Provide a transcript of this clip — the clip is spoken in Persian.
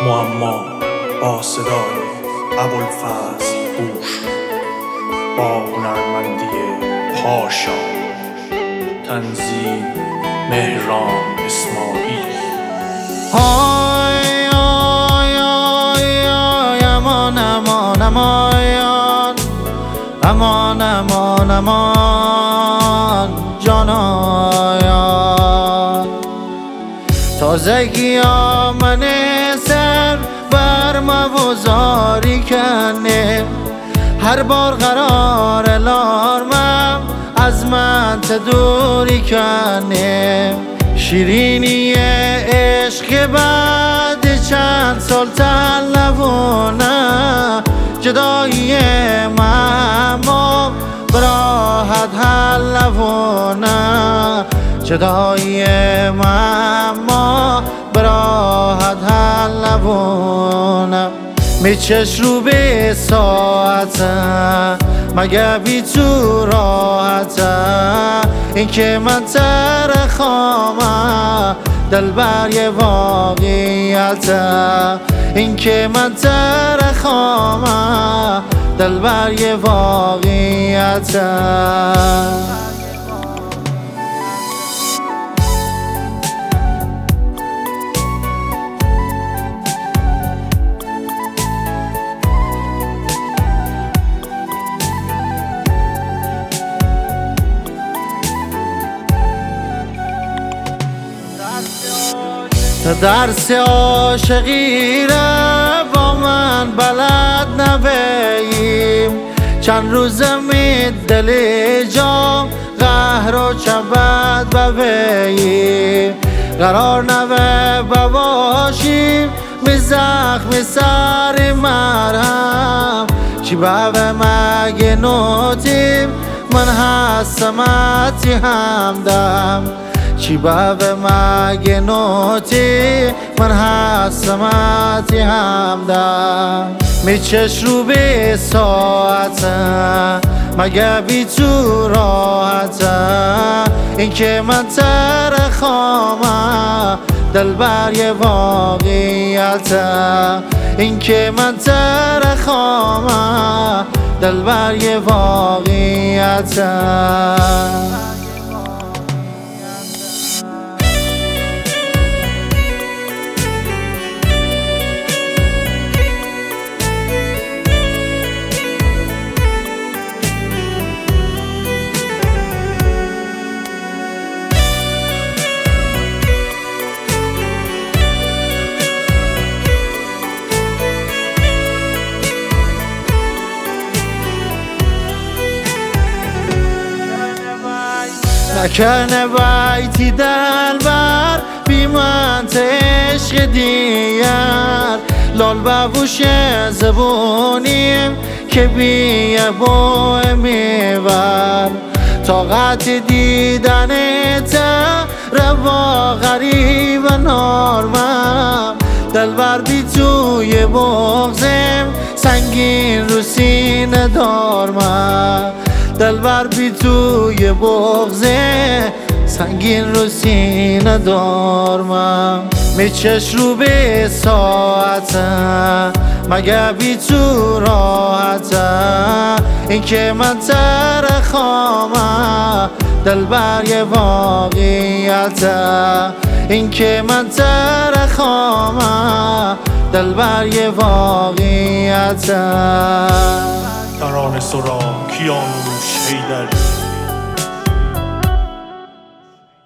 معما با صدای ابوالفضل بوش با هنرمندی پاشا، تنظیم مهران اسماعیل. آی آی آی آی امان امان امان امان امان امان جانایان، تازگی آمن سر بر موزاری کنه، هر بار قرار لارمم از من تدوری کنه، شیرینی عشق بعد چند سال تلوونه، جدایی معما براحت حلوونه، جدایی معما براحت حلوونه. میچش رو به ساعته مگه بی تو راحته، این که من ترخامه دلبر یه واقعیته، این که من ترخامه دلبر یه واقعیته. درس عاشقی را با من بلد نویم، چند روز می دل جا قهر و چبد بویم، قرار نوه بباشیم می زخم سر مرهم، چی بوه مگه نوتیم من هستمتی همدم، چی بابه مگه نوتی من هستمتی همدم. میچش رو به ساعته مگه بی تو راحته، این که من ترخامه دلبر یه واقعیته، این که من ترخامه دلبر یه واقعیته. نکنه بیتی دلبر بی من عشق دیگر، لال ببوش زبونیم که بیه بوه میبر، طاقت دیدنت روا غریب نارمم، دلبر بی توی بغزم سنگین رو سینه دارمم، دلبر بی توی بغزه سنگین رو سینه دارمم. میچش رو به ساعته مگه بی تو راحته، این که من ترخامه دلبر یه واقعیته، این که من ترخامه دلبر یه واقعیته. ترانه سرا کیانوش حیدری.